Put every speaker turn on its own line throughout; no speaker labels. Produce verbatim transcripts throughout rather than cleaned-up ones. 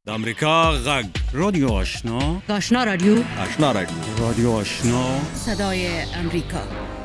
د امریکا غږ
رادیو آشنا
آشنا رادیو
آشنا رادیو
رادیو آشنا
صدای امریکا.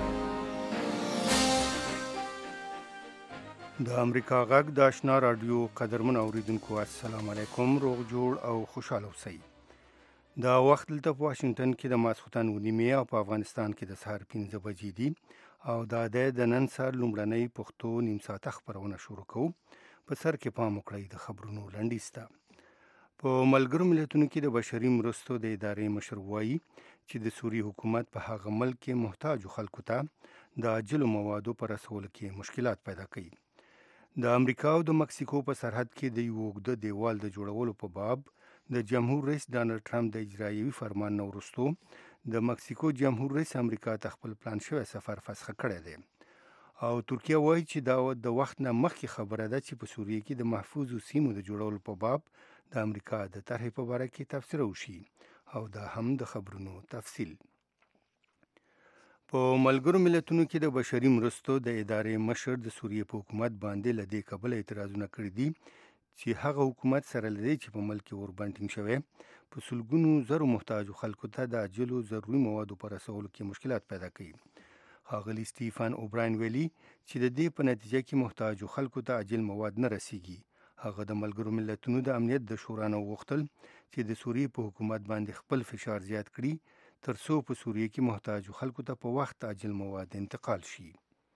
د امریکا غږ د آشنا رادیو قدرمن اوریدونکو السلام علیکم، روغ جوړ او خوشاله اوسئ. دا وخت دلته په واشنگټن کې د ماسخوتن و نیمې او په افغانستان کې د سهار پنځه بجې دي او دا د نن سهار لومړنۍ پښتو نیم ساعته خپرونه شروع کوو. په سر کې پام وکړئ د خبرونو لنډیز ته. په ملګرو ملتونو کې د بشري مرستو د ادارې مشر وایي چې د سوریې حکومت په هغه ملک کې محتاجو خلکو ته د عاجلو موادو په رسولو کې مشکلات پیدا کوي. د امریکا او د مکسیکو په سرحد کې د یو اوږده دیوال د جوړولو په باب د جمهور رئیس ډانلډ ټرمپ د اجرایوي فرمان نه وروسته د مکسیکو جمهور رئیس امریکا ته خپل پلان شوی سفر فسخ کړی دی او ترکیه وایي چې دا د وخت نه مخکې خبره ده چې په سوریې کې د محفوظو سیمو د جوړولو په باب د امریکا د طرحې په باره کې تبصره وشي او دا هم د خبرونو تفصیل. په ملګرو ملتونو کې د بشري مرستو د ادارې مشر د سوریې په حکومت باندې له دې کبله اعتراضونه کړي دي چې هغه حکومت سره لدی چې په ملک کې وربنټینګ شوی په سلګونو زرو محتاجو خلکو ته د عاجلو ضروري موادو په رسولو کې مشکلات پیدا کوي. ښاغلي سټیفن اوبراین ویلي چې د دې په نتیجه کې محتاجو خلکو ته عاجل مواد نه رسیږي. هغه د ملګرو ملتونو د امنیت د شورا نه وغوښتل چې د سوریې په حکومت باندې خپل فشار زیات کړي تر څو په سوریې کې محتاجو خلکو ته په وخت عاجل مواد انتقال شي.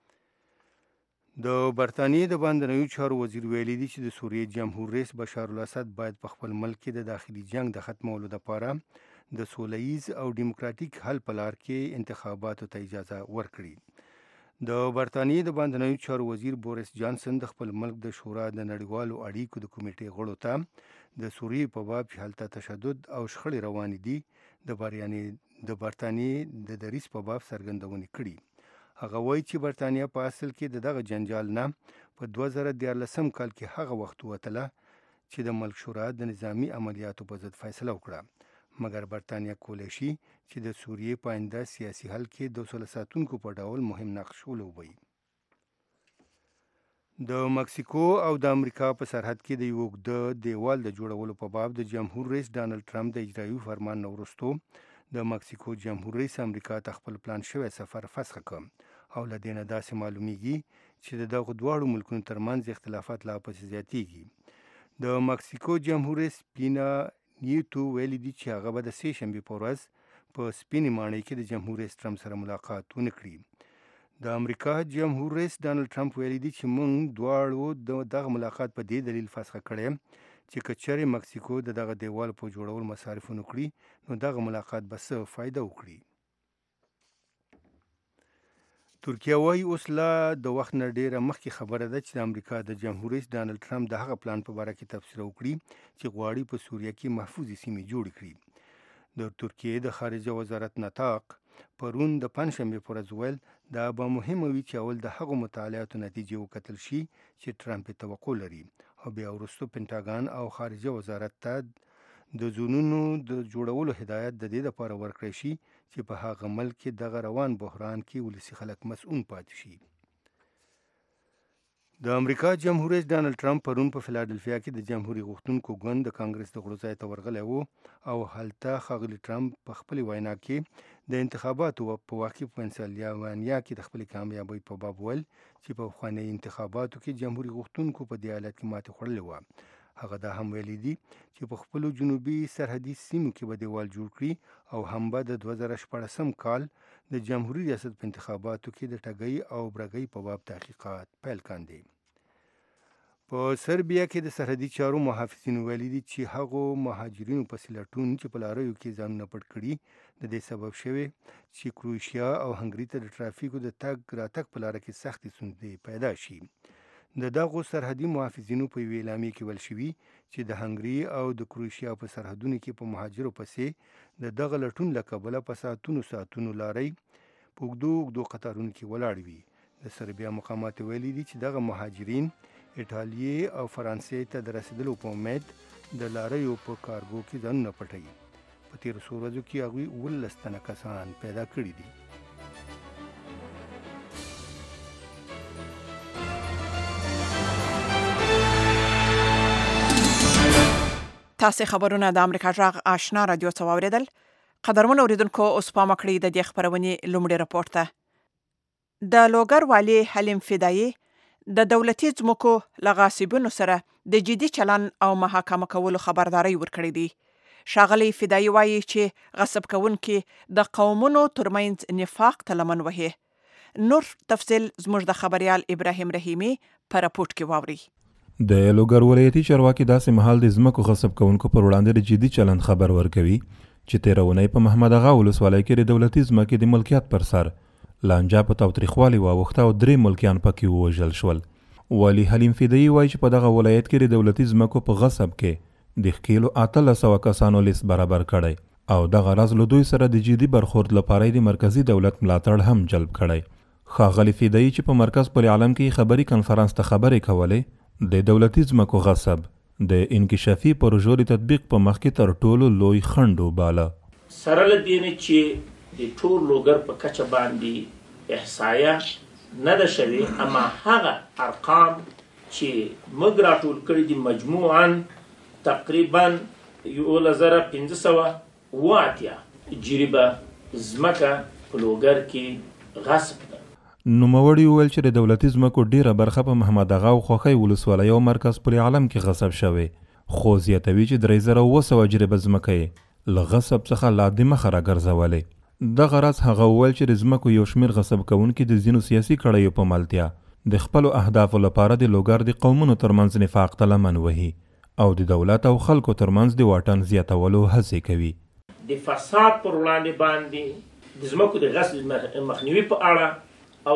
د برطانیې د باندنیو چارو وزیر ویلي دی چې د سوریې جمهور رئیس بشار الاسد باید په خپل ملک کې د داخلي جنگ د ختمولو لپاره د سوله ییز او ډیموکراتیک حل په لار کې انتخاباتو ته اجازه ورکړي. د برطانیې د باندنیو چارو وزیر بوریس جانسن د خپل ملک د شورا د نړیوالو اړیکو د کمیټې غړو ته د سوریې په باب چې هلته تشدد او شخړې روانې دي د بریانې د برطانیې د دریځ په باب څرګندونې کړي. هغه وایي چې برطانیه په اصل کې د دغه جنجال نه په دوه زره دیارلسم کال کې هغه وخت وتله چې د ملک شورا د نظامی عملیاتو په ضد فیصله وکړه، مګر برطانیه کولی شي چې د سوریې په آینده سیاسي حل کې د سوله ساتونکو په ډول مهم نقش ولوبوي. د مکسیکو او د امریکا په سرحد کې د یو اوږده دیوال د جوړولو په باب د جمهور رئیس ډانلډ ټرمپ د اجرایوي فرمان نه وروسته د مکسیکو جمهور رئیس امریکا ته خپل پلان شوی سفر فسخ کړ او له دې نه داسې معلومیږي چې د دغو دواړو ملکونو ترمنځ اختلافات لا پسې زیاتیږي. د مکسیکو جمهور رئیس پینا نیتو ویلي دي چې هغه به د سې شنبې په ورځ په سپینې ماڼۍ کې د جمهور رئیس ټرمپ سره ملاقات ونه کړي. د امریکا جمهور رئیس ډانلډ ټرمپ ویلي دي چې موږ دواړو دغه ملاقات په دې دلیل فسخ کړی چې که چېرې مکسیکو د دغه دیوال په جوړول مصارف ونه کړي نو دغه ملاقات به څه فایده وکړي. ترکیه وایي اوس لا د وخت نه ډیره مخکې خبره ده چې د امریکا د جمهور رئیس ډانلډ ټرمپ د هغه پلان په باره کې تبصره وکړي چې غواړي په سوریه کې محفوظې سیمې جوړې کړي. د ترکیې د خارجه وزارت نطاق پرون د پنجشنبې په ورځ ویل دا به مهمه وي چې اول د هغو مطالعاتو نتیجې وکتل شي چې ټرمپ یې توقع لري او بیا وروسته پنټاګان او خارجه وزارت ته د زونونو د جوړولو هدایت د دې لپاره ورکړی شي چې په هغه ملک کې دغه روان بحران کې ولسي خلک مسؤل پاتې شي. د امریکا جمهور رئیس ډانلډ ټرمپ پرون په فیلادلفیا کې د جمهوریت غوښتونکو ګوند د کانګرس د غړو ځای ته ورغلی و او هلته ښاغلي ټرمپ په خپلې وینا کې د انتخاباتو په وخت کې په پنسلوانیا کې د خپلې کامیابۍ په باب ویل چې په پخوانیو انتخاباتو کې جمهوریت غوښتونکو په دې حالت کې ماتې خوړلې وه. هغه دا هم ویلي دي چې په خپلو جنوبي سرحدي سیمو کې به دیوال جوړ کړي او هم به د دوه زره شپاړسم کال د جمهوري ریاست په انتخاباتو کې د ټګۍ او برګۍ په باب تحقیقات پیل کاندي. په سربیا کې د سرحدي چارو محافظینو ویلي دي چې هغو مهاجرینو پسې لټون چې په لاریو کې ځانونه پټ کړي د دې سبب شوی چې کروشیا او هنګري ته د ټرافیکو د تګ راتګ په لاره کې سختې ستونزې پیدا شي. د دغو سرحدي محافظینو په یوې اعلامیې کې ویل شوي چې د هنګري او د کروشیا په سرحدونو کې په مهاجرو پسې د دغه لټون له کبله په ساعتونو ساعتونو لارۍ په اوږدو اوږدو قطارونو کې ولاړ وي. د سربیا مقاماتو ویلي دي چې دغه مهاجرین ایټالیې او فرانسې ته د رسیدلو په امید د لاریو په کارګو کې ځانونه پټوي. په تېرو څو ورځو کې هغوی اوولس تنه کسان پیدا کړي دي.
تاسې خبرونه د امریکا غږ آشنا رادیو څخه واوریدل. قدرمن اوریدونکو اوس پام وکړئ د دې خبرونې لومړی راپور ته. د لوګر والي حلیم فدایي د دولتي ځمکو له غاصبینو سره د جدي چلن او محاکمه کولو خبرداری ورکړی دی. ښاغلی فدایي وایي چې غصب کوونکي د قومونو ترمنځ نفاق ته لمن وهي. نور تفصیل زموږ د خبریال ابراهیم رحیمي په راپورټ کې واوري.
د لوګر ولایتي چارواکي داسې مهال د ځمکو غصب کوونکو پر وړاندې د جدي چلند خبر ورکوي چې تېره اونۍ په محمد اغا ولسوالۍ کې د دولتي ځمکې د ملکیت پر سر لانجه په تاوتریخوالي واوښته او درې ملکیان پکې ووژل شول. والي حلیم فدایي وایي چې په دغه ولایت کې د دولتي ځمکو په غصب کې د ښکېلو اتلس سوه کسانو لیست برابر کړی او دغه راز له دوی سره د جدي برخورد لپاره د مرکزي دولت ملاتړ هم جلب کړی. ښاغلي فدایي چې په مرکز پل عالم کې خبري کنفرانس ته خبرې کولې د دولتي ځمکو غصب د انکشافي پروژو د تطبیق په مخ کې تر ټولو لوی خنډ وباله.
سره له دې نه چې د ټول لوګر په کچه باندې احصایه نه ده شوې، اما هغه ارقام چې موږ راټول کړي دي مجموعاً تقریبا یولس زره پنځه سوه اوه اتیا جریبه ځمکه په لوګر کې غصب ده.
نوموړي وویل چې د دولتي ځمکو ډیره برخه په محمد اغا او خوښۍ ولسوالۍ او مرکز پل عالم کې غصب شوې، خو زیاتوي چې درې زره اوه سوه جریبه ځمکه یې له غصب څخه لا دمخه راګرځولې. دغه راز هغه وویل چې د ځمکو یو شمېر غصب کوونکي د ځینو سیاسي کړیو په ملتیا د خپلو اهدافو لپاره د لوګر د قومونو ترمنځ نفاق ته لمن وهي او د دولت او خلکو ترمنځ د واټن زیاتولو هڅې کوي.
د فساد پر وړاندې باندې د ځمکو د غصب مخنیوي په اړه او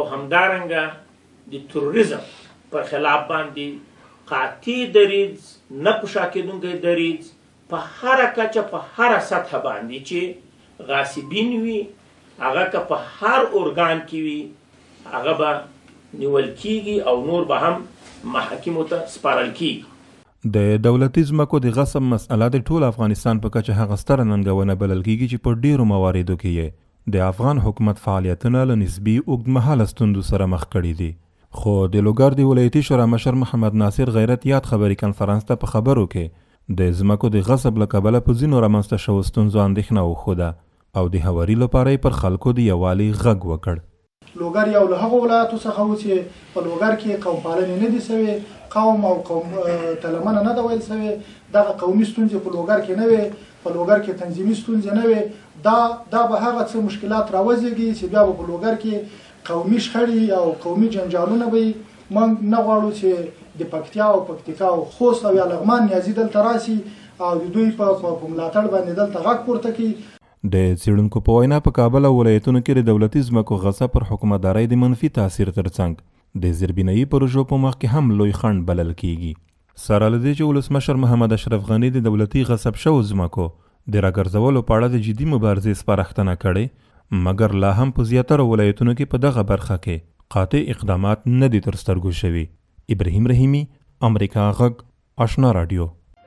همدارنګه د تروریزم پر خلاف باندې قاطع دریځ، نه په شا کېدونکی دریځ په هره کچه په هره سطحه باندې چې غاصبین وي، هغه که په هر ارګان کې وي هغه به نیول کیږي او نور به هم محاکمو ته سپارل کیږي.
د دولتي ځمکو د غصب مسئله د ټول افغانستان په کچه هغه ستره ننګونه بلل کیږي چې په ډیرو مواردو کې یې د افغان حکومت فعالیتونه له نسبي اوږدمهاله ستونزو سره مخ کړي دي. خو د لوګر د ولایتي شورا مشر محمد ناصر غیرت یاد خبري کنفرانس ته په خبرو کې د ځمکو د غصب له کبله په ځینو رامنځته شوو ستونزو اندېښنه وښوده او د هواري لپاره یې پر خلکو د یووالي غږ وکړ.
لوګر یو له هغو ولایتو څخه و چې په لوګر کې قوم پالنې نه دي سوې، قوم او قوم ته لمنه نه ده ویل سوې، دغه قومي ستونزې په لوګر کې نه وې، په لوګر کې تنظیمي ستونزې نه وې. دا دا به هغه څه مشکلات راوزېږي چې بیا به په لوګر کې قومي شخړې او قومي جنجالونه به موږ نه غواړو چې د پکتیا او پکتیکا او خوست او لغمان نیازي دلته راسي او د دوی په ملاتړ باندې دلته غږ پورته کړي.
د څېړونکو په وینا په کابل او ولایتونو کې د دولتي ځمکو غصب پر حکومتدارۍ د منفي تاثیر ترڅنګ د زیربنایي پروژو په مخ کې هم لوی خنډ بلل کیږي. سره له دې چې ولسمشر محمد اشرف غني د دولتي غصب شوو ځمکو د راګرځولو په اړه د جدي مبارزې سپارښتنه کړې، مګر لا هم په زیاتره ولایتونو کې په دغه برخه کې قاطع اقدامات نه دي تر سترګو شوي. ابراهیم رحیمي، امریکا غږ آشنا رادیو.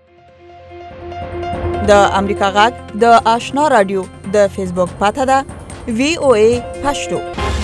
د امریکا غږ د آشنا رادیو د فیسبوک پاته ده وی او ای پښتو.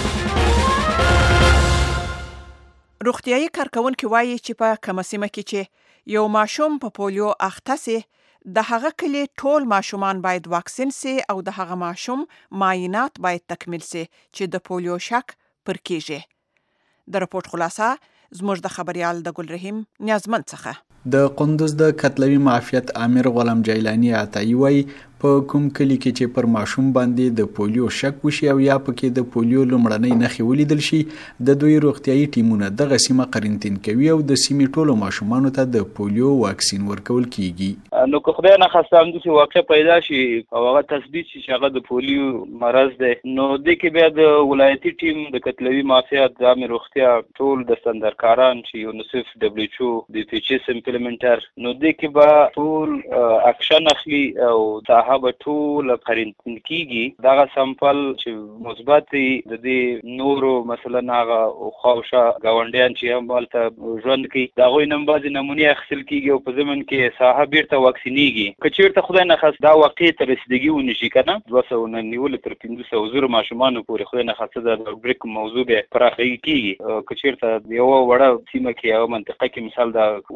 روغتیايي کارکونکي وایي چې په کومه سیمه کې چې یو ماشوم په پولیو اخته سي، د هغه کلی ټول ماشومان باید واکسین سي او د هغه ماشوم معاینات باید تکمیل سي چې د پولیو شک پر کیږي. د راپورټ خلاصه زموږ د خبریال د ګل رحیم نیازمن څخه.
د قندوز د کتلوي معافیت امیر غلام جیلانی عطایی وایي په کوم کلی کې چې پر ماشوم باندې د پولیو شک وشي او یا پکې د پولیو لومړنۍ نښې ولیدل شي، د دوی روغتیايي ټیمونه دغه سیمه قرنطین کوي او د سیمې ټولو ماشومانو ته د پولیو واکسین ورکول کیږي.
نو که خدای نخواسته همداسې واقع پیدا شي او هغه تثبیت شي چې هغه د پولیو مرض دی، نو دې کې بیا د ولایتي ټیم د کتلوي معافیت د عامې روغتیا ټول د سندرکاران چې یونیسف، ډبلیو ایچ او، د پی ایچ اس امپلیمنټر، نو دې کې به ټول اکشن اخلي او به ټول قرنطین کیږي. دغه سمپل چې مثبت دی د دې نورو مثلا هغه خواوشا ګاونډیان چې هم هلته ژوند کوي د هغوی نه بعضې نمونې اخیستل کیږي او په ضمن کې ساحه بیرته واکسینیږي. که چېرته خدای نخواست دا واقع ته رسیدګي ونشي که نه دوه سوه نه نیولې تر پنځه سوه زرو ماشومانو پورې خدای نخواسته د آوټبریک موضوع بیا پراخه کیږي. که چېرته یوه وړه سیمه کې یوه منطقه کې مثال دا واقع پیدا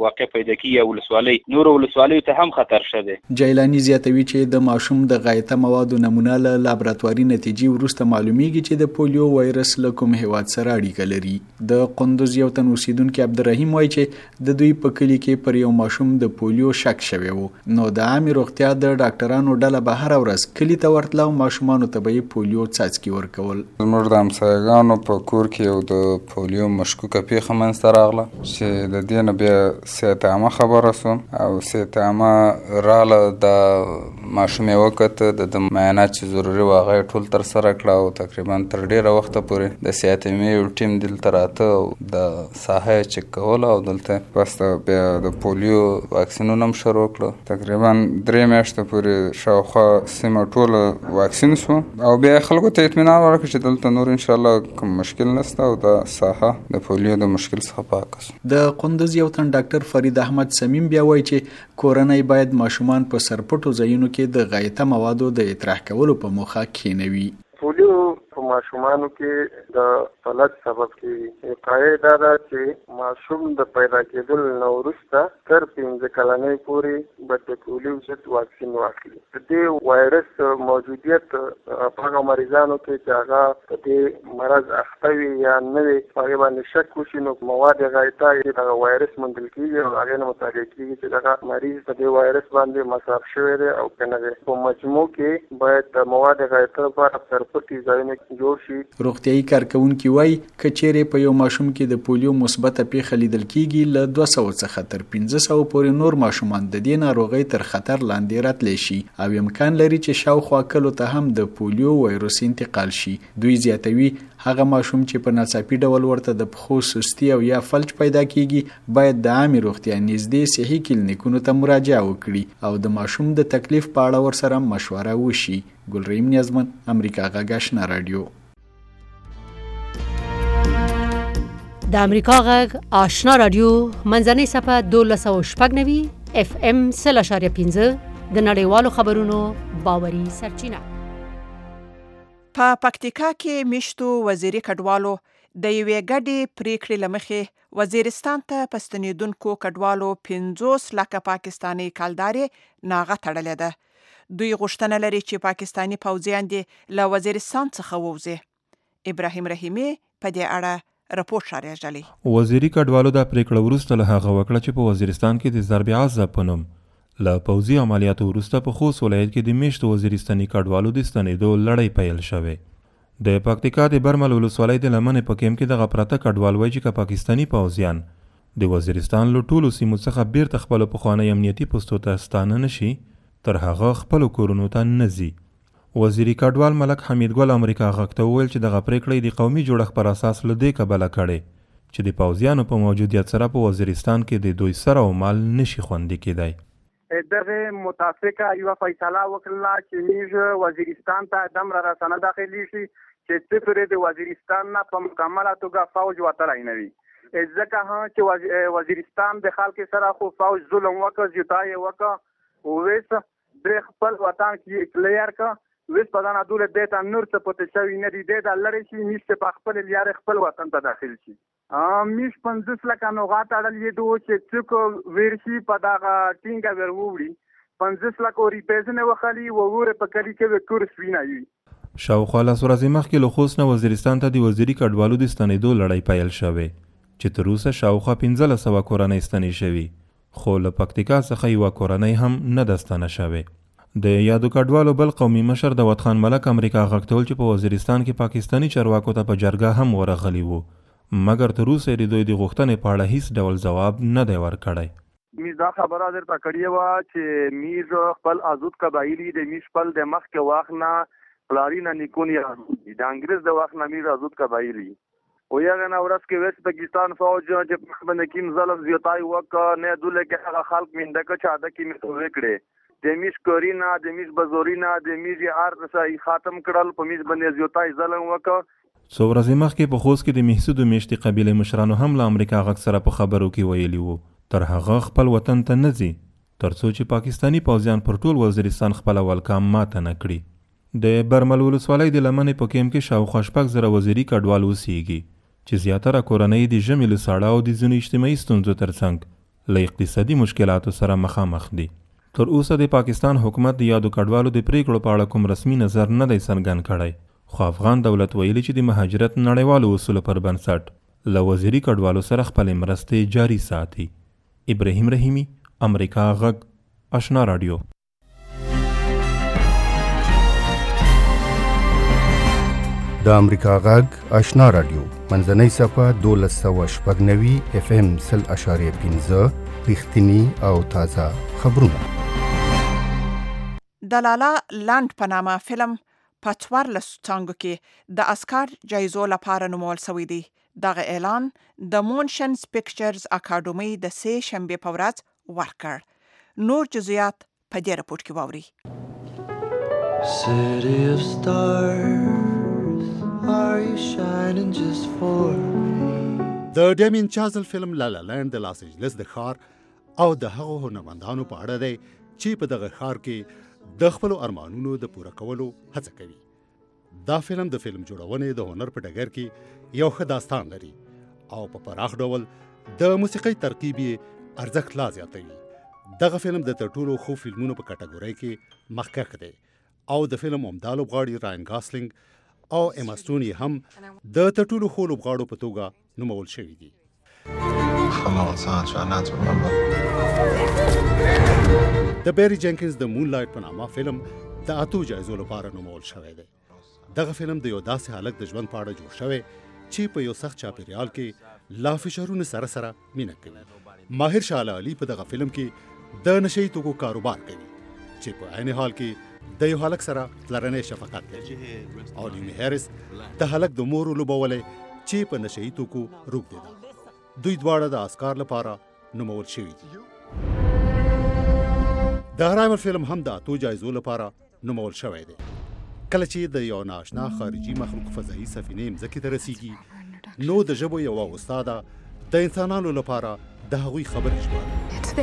پیدا کیږي ولسوالۍ نور ولسوالۍ ته هم خطر شته.
جیلانی زیاتوي چې د ماشوم د غایطه موادو نمونه له لابراتواري نتیجې وروسته معلومیږي چې د پولیو وایرس له کوم هیواد سره اړیکه لري. د قندوز یو تن اوسیدونکو عبدالرحیم وایي چې د دوی په کلی کې پر یو ماشوم د پولیو شک شوی وو، نو د عامه روغتیا د ډاکټرانو ډله به هر ورځ کلی ته ورتله او ماشومانو ته به پولیو څاڅکي ورکول.
زموږ د همسایګانو په کور کې یو د پولیو مشکوکه پیښه منځته راغله چې د دې نه بیا صحت عامه خبره سوم او صحت عامه راله د ماشوم یې وکته د معاینات چې ضروري وه هغه یې ټول ترسره کړه او تقریبا تر ډېره وخته پورې د صحت عامې یو ټیم دلته راته او د ساحه یې چک کوله او دلته بس بیا د پولیو واکسینونه هم شروع کړه. تقریبا درې میاشتې پورې شاوخوا سیمه ټوله واکسین شو او بیا خلکو ته اطمینان ورکړه چې دلته نور انشاءالله کوم مشکل نشته او د ساحه د پولیو د مشکل څخه پاکه شو.
د قندوز یو تن ډاکټر فرید احمد سمیم بیا وایي چې کورنۍ باید ماشومان په سرپټو ځایونو کې د غایطه موادو د اطراح کولو په موخه کینوي.
پولیو په ماشومانو کې د فلج سبب کېږي. وقایع دا ده چې ماشوم د پیدا کېدل نه وروسته تر پنځه کلنۍ پورې به د پولیو ضد واکسین واخلي. د دې وایرس موجودیت په هغه مریضانو کې چې هغه په دې مرض اخته وي یا نه وي په هغې باندې شک وشي نو مواد غایطه یې دغه وایرس موندل کېږي او هغې نه مطالعه کېږي چې دغه مریض په دې وایرس باندې مصاب شوی دی او که نه دی. په مجموع کې باید د مواد غایطه لپاره سرپټي ځایونه جوړ شي.
روغتیايي کارکونکي وایي که چیرې په یو ماشوم کې د پولیو مثبته پیښه لیدل کېږي له دوه سوه څخه تر پنځه سوه پورې نور ماشومان د دې ناروغۍ تر خطر لاندې راتلی شي او امکان لري چې شاوخوا کلو ته هم د پولیو وایرس انتقال شي. دوی زیاتوي هغه ماشوم چې په ناڅاپي ډول ورته د پښو سستی او یا فلج پیدا کیږي باید د عامه روغتیا نږدې صحي کلینیکونو ته مراجعه وکړي او د ماشوم د تکلیف په اړه ورسره مشوره وشي. ګلریم نیازمن، امریکا غږ آشنا رادیو.
د امریکا غږ آشنا رادیو منځنۍ صفحه دولس سوه شپږ نوي اف ام سل اشاریه پنځه د نړیوالو خبرونو باوري سرچینه.
په پکتیکا کې میشتو وزیري کډوالو د یوې ګډې پریکړې له مخې وزیرستان ته په ستنېدونکو کډوالو پنځوس لکه پاکستاني کلدارې ناغه تړلې ده. دوی غوښتنه لري چې پاکستاني پوځیان دې له وزیرستان څخه ووځي. ابراهیم رحیمي په دې اړه رپورټ راغلی.
وزیري کډوالو دا پریکړه وروسته له هغه وکړه چې په وزیرستان کې د ضرب عزه په نوم له پوځي عملیاتو وروسته په خوست ولایت کې د میشتو وزیرستاني کډوالو د ستنېدو لړۍ پیل شوې. د پکتیکا د برمل ولسوالۍ د لمنې په کیمپ کې دغه پراته کډوال وایي چې که پاکستاني پوځیان د وزیرستان له ټولو سیمو څخه بیرته خپلو پخوانۍ امنیتي پوستو ته ستانه نشي تر هغه خپلو کورونو ته نه ځي. وزیري کډوال ملک حمید ګل امریکا غږ ته وویل چې دغه پریکړه د قومي جوړښت پر اساس له دې کبله کړې چې د پوځیانو په موجودیت سره په وزیرستان کې د دوی سر او مال نشي خوندي کېدی.
دغه متفقه یو فیصله وکړه چې موږ وزیرستان ته دم را رسنه داخلي شي چې صفر د وزیرستان نه په مکمله توګه فوج وتلی نه وي. ځکه چې وزیرستان د خلکو سره خو فوج ظلم وکړ، زیاتای وکړ، ویس د خپل وطن کې کلیر کا ویس په دانه دوله دیتا نور څه پته شوی نه دی د لری شي نشته په خپل لیار خپل وطن ته داخل شي. میش پنځوس لکه نوغات اړل یې دوه چې څوک ورشي په دغه ټینګه وروړي پنځوس لکه ریپیزنه وخلی وګوره په کلی کې کورس وینایي.
شاوخوا لس ورځې مخکې له خوست نه وزیرستان ته د وزیري کډوالو د ستنېدو لړۍ پیل شوې چې تر اوسه شاوخوا پنځلس سوه کورنۍ ستنې شوي خو له پکتیکا څخه یوه کورنۍ هم نه ده ستنه شوې. د یادو کډوالو بل قومي مشر داود خان ملک امریکا غږ ته وویل چې په وزیرستان کې پاکستاني چارواکو ته په جرګه هم ورغلي وو مګر تر اوسه یې د دوی د غوښتنې په اړه هیڅ ډول ځواب نه دی ورکړی.
میز دا خبره درته کړې وه چې میز خپل آزود قبایلي د میز خپل د مخکې وخت نه پلاري نه نیکونې آزود د انګریز د وخت نه میز آزود قبایلي و یغه نه ورځ کې ویست پاکستان فوج چې په باندې کیم ظلم زیاتای وکړ نه دوله کې هغه خلک منده که چا د کې متو وکړي د میش کورینا د میش بزورینا د میش ار رسای ختم کړل په میش باندې زیاتای ظلم وکړ.
څو ورځې مخکې په خوست کې د محسودو میشتي قبیلې مشرانو هم له امریکا غږ سره په خبرو کې ویلي وو تر هغه خپل وطن ته نه ځي تر څو چې پاکستاني پوځیان پر ټول وزیرستان خپل ولکام ماته نه کړي. د برمل ولسوالۍ د لمنې په کیمپ کې شاوخوا شپږ زره وزیري کډوال اوسیږي چې زیاتره کورنۍ د ژمي له ساړه او د ځینو اجتماعي ستونزو ترڅنګ له اقتصادي مشکلاتو سره مخامخ دي. تر اوسه د پاکستان حکومت د یادو کډوالو د پریکړو په اړه کوم رسمي نظر نه دی څرګند کړی، خو افغان دولت ویلي چې د مهاجرت نړیوالو اصولو پر بنسټ له وزیري کډوالو سره خپلې مرستې جاري ساتي. ابراهیم رحیمي، امریکا غږ، آشنا رادیو.
د امریکا غږ آشنا رادیو منځنۍ صفحه دولس سوه شپږ نوي اف ام سل اشاریه پنځه رښتیني او تازه خبرونه.
د لالا لانډ په نامه فلم په څوارلسو څانګو کې د اسکار جایزو لپاره نومول شوی دی. دغه اعلان د مونشنز پکچرز اکاډمي د سې شنبې په ورځ ورکړ. نور جزئیات په دې راپور کې واورئ. City of stars, are you shining just for me?
د ډیمین چازل فلم لالا لانډ د لاس انجلس د ښار او د هغو هنرمندانو په اړه دی چې په دغه ښار کې د خپلو ارمانونو د پوره کولو هڅه کوي. دا فلم د فلم جوړونې د هنر په ډګر کې یو ښه داستان لري او په پراخ ډول د موسیقۍ ترکیب یې ارزښت لا زیاتوي. دغه فلم د تر ټولو ښو فلمونو په کټګورۍ کې مخکښ دی او د فلم عمده لوبغاړي راین ګاسلینګ او اما سټون یې هم د تر ټولو ښو لوبغاړو په توګه نومول شوي دي. د بیری جنکینز د مون لایټ په نامه فلم د اتو جایزو لپاره نومول شوی دی. دغه فلم د یو داسې هلک د ژوند په اړه جوړ شوی چې په یو سخت چاپیریال کې لا فشارونو سره سره مینه کوي. ماهر شاه علي په دغه فلم کې د نشهیي توکو کاروبار کوي چې په عین حال کې د یو هلک سره پلرنی شفقت کوي او لیمی هیرس د هلک د مور لوبولی چې په نشهیي توکو روږدی ده. دوی دواړه د اسکار لپاره نومول شوي دي. د ارایول فلم هم د اتو جایزو لپاره نومول شوی دی. کله چې د یو نااشنا خارجي مخلوق فضایي سفینې مځکې ته رسیږي نو د ژبو یوه استاده د انسانانو لپاره د هغوی خبرې ژباړي.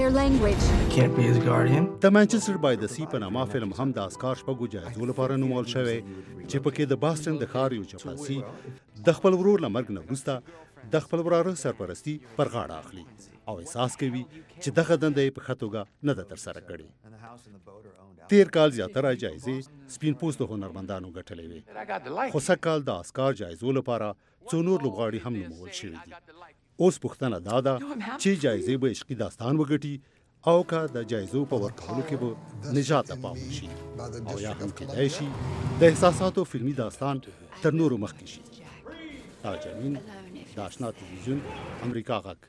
د مانچسټر بای د سی په نامه فلم هم د اسکار شپږو جایزو لپاره نومول شوی چې پکې د باستن د ښار یو چپړاسي د خپل ورور له مرګ نه وروسته د خپل وراره سرپرستي پر غاړه اخلي او احساس کوي چې دغه دنده یې په ښه توګه نه ده ترسره کړې. تیر کال زیاتره جایزې سپین پوستو هنرمندانو ګټلې وې، خو سږ کال د اسکار جایزو لپاره څو نور لوبغاړي هم نومول شوي دي. اوس پوښتنه دا ده چې جایزې به عشقي داستان وګټي او که د جایزو په ورکولو کې به نجات ته پام وشي او یا هم کیدای شي د احساساتو فلمي داستان تر نورو مخکې شي. تاج امین، د آشنا تلویزیون، امریکا غږ.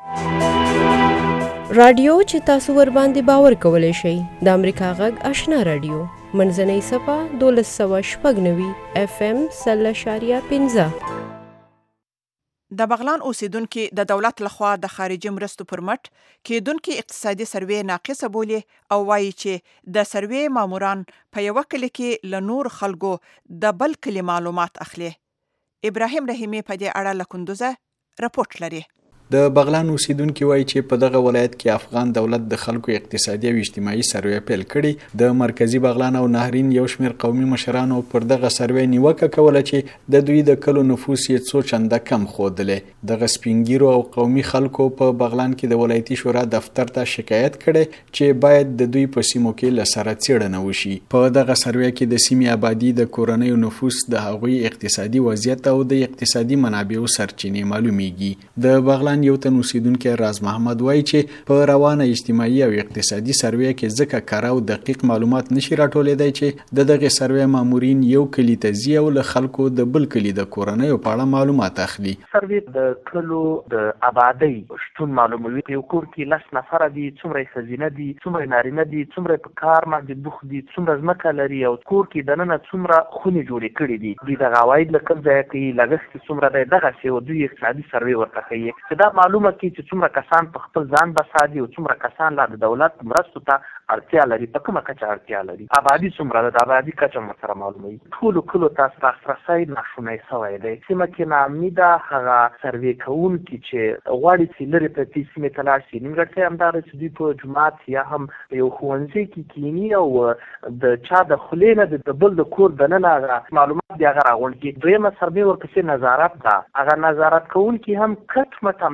رادیو چې تاسو ور باندې باور کولای شئ د امریکا غږ آشنا رادیو منځنۍ صفحه دولس سوه شپږ نوي اف ام سل اشاریه پنځه.
د بغلان اوسیدونکو د دولت لخوا د خارجي مرستو پر مټ کېدونکې اقتصادي سروې ناقصه بولي او وایي چې د سروې ماموران په یوه کلي کې له نور خلکو د بل کلي معلومات اخلي. ابراهیم رحیمي په دې اړه له کندوزه رپورټ لري.
د بغلان اوسیدونکو وایي چې په دغه ولایت کې افغان دولت د خلکو اقتصادي او اجتماعي سروې پیل کړي. د مرکزی بغلان او نهرین یو شمېر قومي مشرانو پر دغه سروې نیوکه کوله چې د دوی د کلو نفوس یې څو چنده کم ښودلی. دغه سپینګیرو او قومي خلکو په بغلان کې د ولایتي شورا دفتر ته شکایت کړی چې باید د دوی په سیمو کې له سره څېړنه وشي. په دغه سروې کې د سیمې آبادي، د کورنیو نفوس، د هغوی اقتصادي وضعیت او د اقتصادي منابعو سرچینې معلومیږي. د بغلان یو تن اوسیدونکی راز محمد وایي چې په روانه اجتماعي او اقتصادي سروې کې ځکه کره او دقیق معلومات نشي راټولېدای چې د دغه سروې مامورین یو کلي ته ځي او له خلکو د بل کلي د کورنیو په اړه معلومات اخلي.
سروې د کلو د آبادۍ شتون معلوموي. په یو کور کې لس نفره دي، څومره ښځینه دي، څومره نارینه دي، څومره په کار باندې بوخت دي، څومره ځمکه لري او کور کې دننه څومره خونې جوړې کړي دي، دوی دغه عواید له کوم ځایه کوي، لګښت څومره دی، دغسې دوی اقتصادي سروې ورته ښیي چې دا معلومه کړي چې څومره کسان په خپل ځان بسا دي او څومره کسان لا د دولت مرستو ته اړتیا لري، په کومه کچه اړتیا لري، آبادي څومره ده، د آبادي کچه هم ورسره معلوموي. ټولو کلو ته لاسرسی ناشونی سوی دی. سیمه کې ناامني ده. هغه سروې کوونکي چې غواړي چې لرې پرتې سیمې ته لاړ شي، نیمګړتیا همدا ده چې دوی په جومات یا هم په یو ښوونځي کې کیني او د چا د خولې نه د بل د کور دننه هغه معلومات دي هغه راغونډ کړي. دویمه سروې ورپسې نظارت ده. هغه نظارت کوونکي هم کټ مټ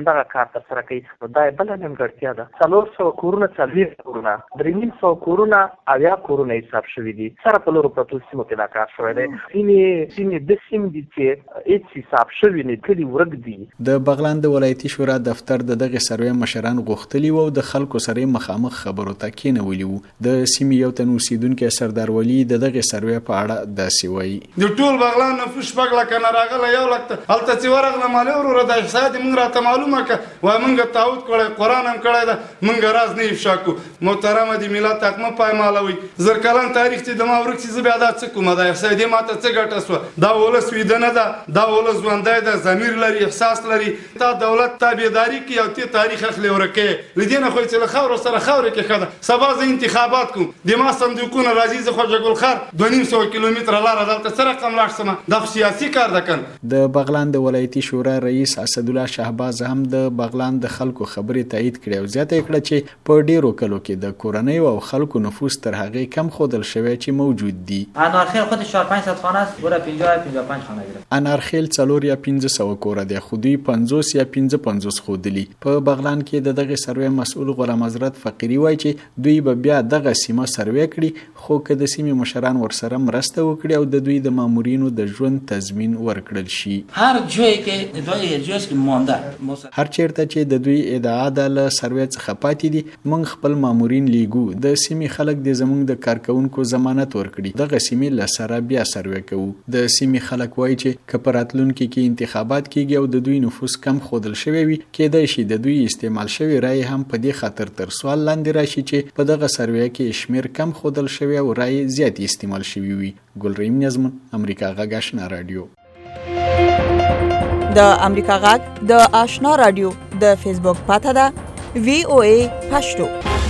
همدغه کار ترسره کوي. نو دا یې بله نیمګړتیا ده. څلور سوه کورونه څلوېښت کورونه درې نیم سوه کورونه اویا کورونه حساب شوي دي. سره په لرو پرتو سیمو کې دا کار شوی دی. سیمې سیمې د سیمې دي چې هېڅ حساب شوي نه کلي ورک دي.
د بغلان د ولایتي شورا دفتر د دغې سروې مشران غوښتلي وو د خلکو سره مخامخ خبرو ته کېنولي وو. د سیمې یو تن اوسیدونکی سردار ولي د دغې سروې په اړه داسې وایي.
د ټول بغلان نفوس شپږ لکه نه راغلی یو لک ته هلته چې ورغلم هلې وروره دا احصایه دې موږ راته معلومه کړه وایي موږ تعهد کړی قرآن هم کړی ده موږ راز نه افشا کړو. محترمه د ملت حق مه پایمالوئ. زر کلن تاریخ چې د ما ورک شي زه بیا دا څه کومه دا احصایه دې ما ته څه ګټه سوه. دا ولس ویده نه ده دا ولس ژوندی ده ضمیر لري احساس لري. تا دولت تابعداري کوي او ته تاریخ اخلي ورکې له دې نه خو چې له خاورو سره خاورې کې ښه ده. سبا زه انتخابات کوم د ما صندوقونه راځي زه خواجه ګلخار دوه نیم سوه کیلومتره لاره دلته څه رقم لاړ شمه دا خو سیاسي کار ده کنه.
د بغلان د ولایتي شورا رئیس اسدالله شهباز هم د بغلان د خلکو خبرې تایید کړې او زیاته یې کړه چې په ډیرو کلو کې د کورنیو او خلکو نفوس تر هغې کم ښودل شوی چې موجود دي.
انارخیل خودش چهار پنج صد خانه است بوده پنجاه پنجاه و پنج خانه گرفت.
انارخیل څلور یا پنځه سوه کوره دی خو دوی پنځوس یا پنځه پنځوس ښودلي. په بغلان کې د دغې سروې مسؤل غلام حضرت فقیري وایي چې دوی به بیا دغه سیمه سروې کړي خو که د سیمې مشران ورسره مرسته وکړي او د دوی د مامورینو د ژوند تضمین ورکړل شي.
هر جایی که ادعای ارجاست که مانده
هر چیرته چې د دوی ادعا ده له سروې څخه پاتې دي موږ خپل مامورین لیږو. د سیمې خلک دې زموږ د کارکوونکو ضمانت ورکړي. دغه سیمې له سره بیا سروې کوو. د سیمې خلک وایي چې که په راتلونکي کې انتخابات کیږي او د دوی نفوس کم ښودل شوی وي کیدای شي د دوی استعمال شوی رای هم په دې خاطر تر سوال لاندې راشي چې په دغه سروې کې شمیر کم ښودل شوی او رای زیات استعمال شوی وي. ګلریم نظمون امریکا غږ آشنا رادیو.
د امریکا غږ د آشنا رادیو د فیسبوک پاته ده وی او ای پښتو.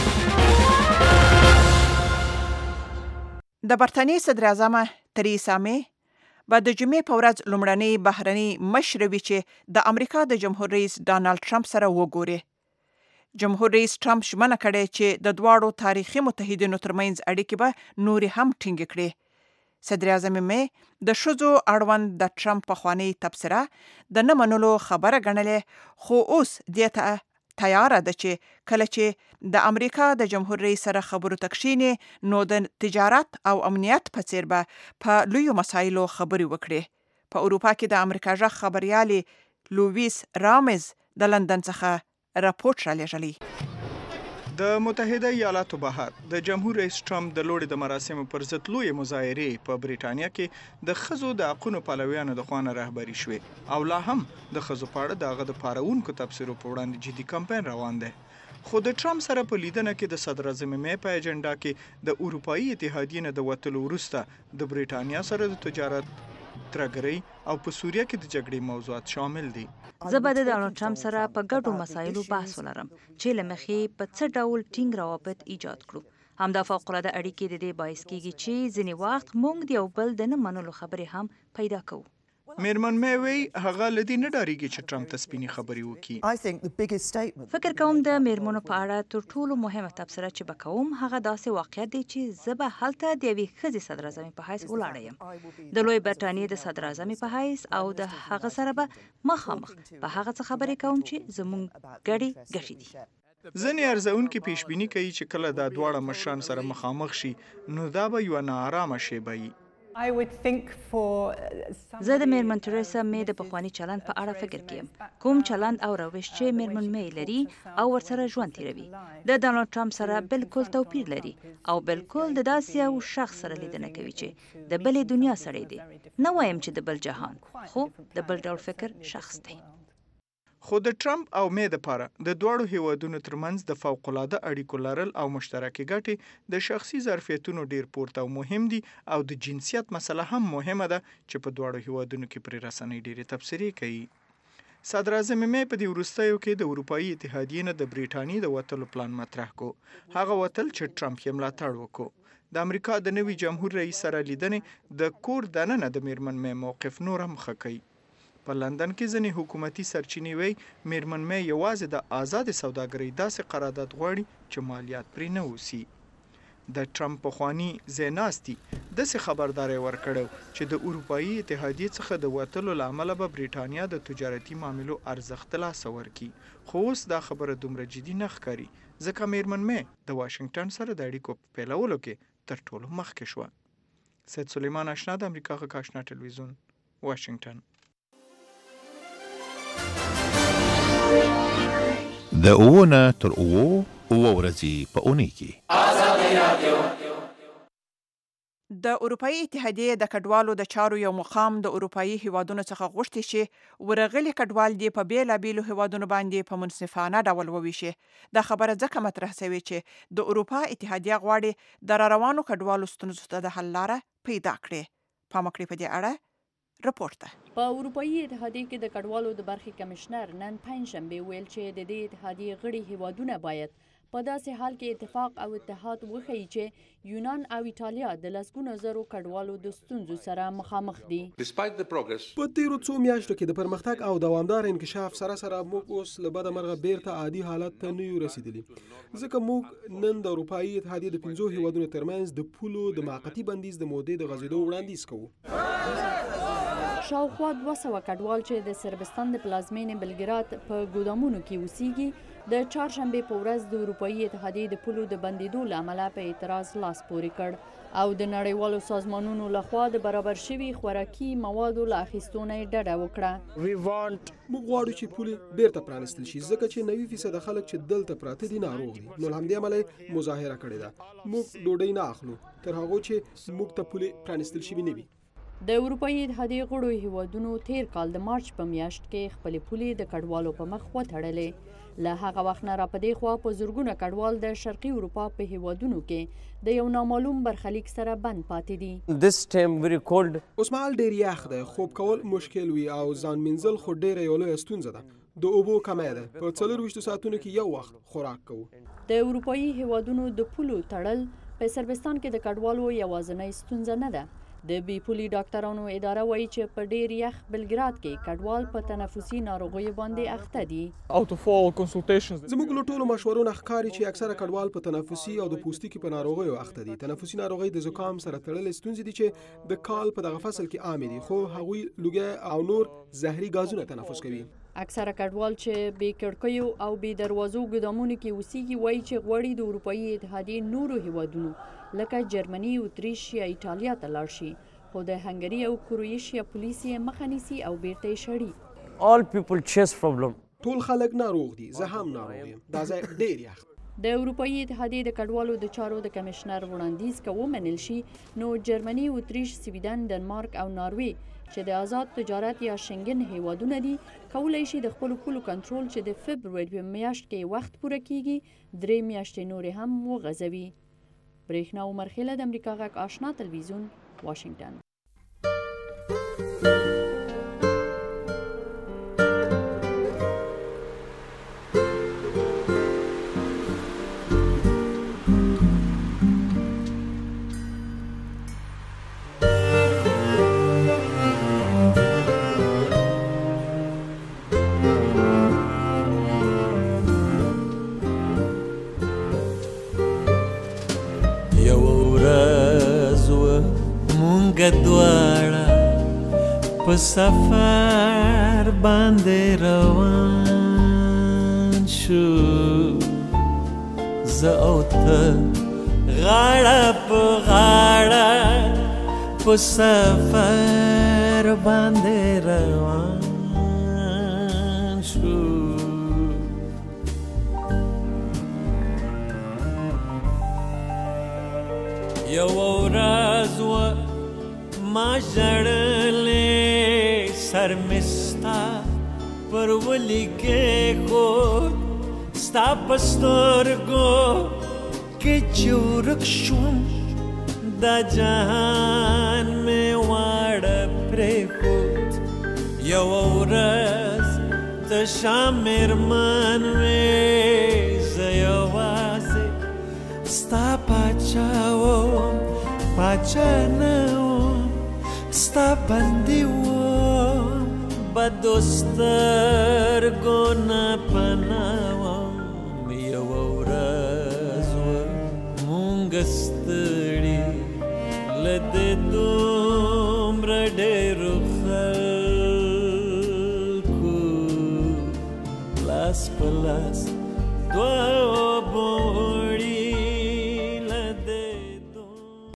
د برتانیې صدر اعظم تریسا می به د جمعې په ورځ لومړنۍ بهرنۍ مشره وي چې د امریکا د جمهور رئیس ډانلډ ټرمپ سره وګوري. جمهور رئیس ټرمپ ژمنه کړې چې د دواړو تاریخي متحدینو ترمنځ اړیکې به نورې هم ټینګې کړي. صدر اعظم می د ښځو اړوند د ټرمپ پخوانۍ تبصره د نه منلو خبره ګڼلې خو اوس دې ته تیاره ده چې کله چې د امریکا د جمهور رئیس سره خبرو ته کښیني نو د تجارت او امنیت په څیر به په لویو مسایلو خبرې وکړي. په اروپا کې د امریکا غږ خبریالې لویس رامز د لندن څخه راپورټ را لېږلی.
د متحده ایالاتو بهر د جمهور رئیس ټرمپ د لوړې د مراسمو پر ضد لویې مظاهرې په بریټانیا کې د ښځو د حقونو پلویانو د خوا نه رهبري شوې او لا هم د ښځو په اړه د هغه د پارونکو تبصرو په وړاندې جدي کمپاین روان دی. خو د ټرمپ سره په لیدنه کې د صدر اعظم می په اجنډا کې د اروپایي اتحادیې نه د وتلو وروسته د بریټانیا سره د تجارت ترګرۍ او په سوریه کې د جګړې موضوعات شامل دي.
زه به د ډانلډ ټرمپ سره په ګډو مسایلو بحث ولرم چې له مخې په څه ډول ټینګ روابط ایجاد کړو. همدا فوق‌العاده اړیکې د دې باعث کیږي چې ځینې وخت موږ د یو بل د نه منلو خبرې هم پیدا کوو.
میرمن می وی هغه لدی نه ډاریږي چې ټرمپ ته سپینې خبرې
وکړي. فکر کوم د میرمنو په اړه تر ټولو مهمه تبصره چې به کوم هغه داسې واقعیت دی چې زه به هلته د یوې ښځې صدر اعظم په حیث ولاړه یم د لوی برټانیې د صدر اعظم په حیث او د هغه سره به مخامخ په هغه څه خبرې کوم چې زموږ ګډې ګټې دي.
ځینې ارزونکي پیشبیني کوي چې کله دا دواړه مشران سره مخامخ شي نو دا به یوه ناارامه شیبه وي.
زه د میرمن تریسا می د پخواني چلند په اړه فکر کوم. کوم چلند او روش چې میرمن می لري او ورسره ژوند تیروي د ډانلډ ټرمپ سره بالکل توپیر لري او بالکل د داسې یو شخص سره لیدنه کوي چې د بلې دنیا سړی دی. نه وایم چې د بل جهان خو د بل ډول فکر شخص دی.
خو د ټرمپ او می دپاره د دواړو هیوادونو ترمنځ د فوق‌العاده اړیکو لرل او مشترکې ګټې د شخصي ظرفیتونو ډیر پورته او مهم دي او د جنسیت مسله هم مهمه ده چې په دواړو هیوادونو کې پرې رسنۍ ډیرې تبصرې کوي. صدر اعظم می په دې وروستیو کې د اروپایي اتحادیې نه د بریټانیې د وتلو پلان مطرح کو. هغه وتل چې ټرمپ یې ملاتړ وکړو. د امریکا د نوي جمهور رئیس سره لیدنې د کور دننه د میرمن می موقف نور هم ښه کوي. په لندن کې ځینې حکومتي سرچینې وایي میرمن می یوازې د آزاد سوداګرۍ داسې قرارداد غواړي چې مالیات پرې نه اوسي. د ټرمپ پخواني ځایناستي داسې خبرداری ورکړو چې د اروپایي اتحادیې څخه د وتلو له امله به برېټانیا د تجارتي معاملو ارزښت له لاسه ورکړي. خو اوس دا خبره دومره جدي نه ښکاري ځکه میرمن مې د واشنګټن سره د اړیکو په پیلولو کې تر ټولو مخکې شوه. سید سلیمان اشنا د امریکا غږ آشنا ټلویزیون واشنګټن.
د اووه نه تر اووه اووه ورځې په اونۍ کې
آزادي رادیو. د اروپایي اتحادیې د کډوالو د چارو یو مقام د اروپایي هیوادونو څخه غوښتي چې ورغلي کډوال دي په بیلابیلو هیوادونو باندې په منصفانه ډول وویشي. دا خبره ځکه مطرح شوې چې د اروپا اتحادیه غواړي د راروانو کډوالو ستونزو ته د حل لاره پیدا کړي. پام وکړئ په دې اړه رپورټ ته.
په اروپایي اتحادیې کې د کډوالو د برخې کمشنر نن پنجشنبه ویل چې د دې اتحادیې غړي هیوادونه باید په داسې حال کې اتفاق او اتحاد وښیي چې یونان او ایټالیا د لسګونو زرو کډوالو د ستونزو سره مخامخ دي.
په تیرو څو میاشتو کې د پرمختګ او دوامدار انکشاف سره سره موږ اوس له بده مرغه بیرته عادي حالت ته نه یو رسیدلي، ځکه موږ نن د اروپایي اتحادیې د پنځو هیوادونو ترمنځ د پولو د موقتي بندیز د مودې د غځېدو وړاندیز کوو.
شاوخوا دوه سوه کډوال چې د صربستان د پلازمینې بلګراد په ګودامونو کې اوسیږي د چهارشنبې په ورځ د اروپایي اتحادیې د پولو د بندیدو له امله په اعتراض لاس پورې کړ او د نړیوالو سازمانونو لخوا د برابر شوي خوراکي موادو له اخیستو نه یې ډډه وکړه.
موږ غواړو چې پولې بیرته پرانیستل شي ځکه چې نوي فیصده خلک چې دلته پراته دي ناروغ دي. نو له همدې امله یې مظاهره کړې ده. موږ ډوډۍ نه اخلو تر هغو چې موږ ته پولې پرانیستل شوي نه وي.
د اروپایي اتحادیې غړو هیوادونو تیر کال د مارچ په میاشت کې خپلې پولې د کډوالو په مخ وتړلې. له هغه وخت نه را پدې خوا په زرګونه کډوال د شرقي اروپا په هیوادونو کې د یو نامعلوم برخلیک سره بند پاتې دي.
اوس مهال ډېر یخ دی، خوب کول مشکل وي او ځان مینځل خو ډېره یوه لویه ستونزه ده. د اوبو کمی ده، په څلرویشتو ساعتونو کې یو وخت خوراک کوو.
د اروپایي هیوادونو د پولو تړل په صربستان کې د کډوالو یوازینۍ ستونزه نه ده. د بي پولي ډاکټرانو اداره وایي چې په ډیر یخ بلګراد کې کډوال په تنفسي ناروغیو باندې اخته دي.
زموږ له ټولو مشورو نه ښکاري چې اکثره کډوال په تنفسي او د پوستکي په ناروغیو اخته دي. تنفسي ناروغۍ د زکام سره تړلې ستونزې دي چې د کال په دغه فصل کې عامې دي، خو هغوی لوګي او نور زهري غازونه تنفس کوي.
اکثره کډوال چې بې کړکیو او بې دروازو ګودامونو کې اوسیږي وایي چې غواړي د اروپایي اتحادیې نورو هیوادونو لکه جرمني، اتریش یا ایټالیا ته لاړ شي، خو د هنګري او کرویشیا پولیس یې مخه نیسي او بیرته یې شړي.
ټول خلک ناروغ دي، زه هم ناروغ یم. دا ځای ډېر یخ.
د اروپایي اتحادیې د کډوالو د چارو د کمشنر وړاندیز که ومنل شي نو جرمني، اتریش، سویډن، ډنمارک او ناروې چې د آزاد تجارت یا شنګن هیوادونه دي کولی شي د خپلو پولو کنټرول چې د فبروري په میاشت کې وخت پوره کیږي درې میاشتې نورې هم وغځوي. برېښنا عمرخیله د امریکا غږ آشنا تلویزیون واشنګټن.
دواړه په سفر باندې روان شو، زه او ته غاړه په غاړه په سفر باندې روان شو. یو ورځ ما ژړلې سر مې ستا پر ولیکې خود ستا په سترګو کې چې ورک شوم دا جهان مې واړه پرېښود. یو ورځ تشه مېرمن وې زه یوازې ستا پاچا وم، پاچا نه ستا بندي وم، بدو سترګو نه پناه وم. یوه ورځ وه مونږ ستړي لدې دومره ډېرو خلکو لاس په لاس دوه